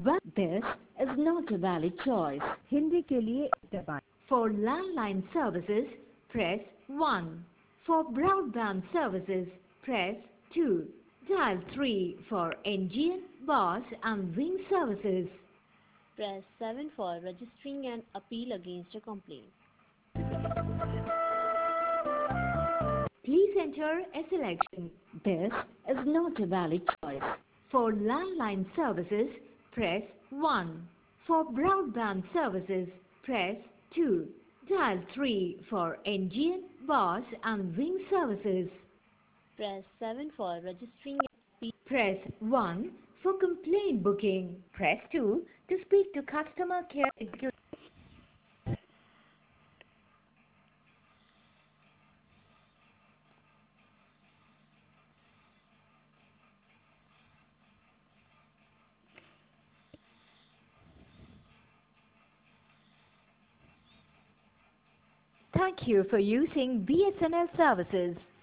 but this is not a valid choice. Hindi के लिए दबाएं। For landline services, press 1. For broadband services, press 2. Dial 3 for NGN, BOSS and Wing services. Press 7 for registering an appeal against a complaint. Please enter a selection. This is not a valid choice. For landline services, press 1. For broadband services, press 2. Dial 3 for NGN, BOSS and Wing services. Press 7 for registering an appeal. Press 1 for complaint booking. Press 2 to speak to customer care executive. Thank you for using BSNL services.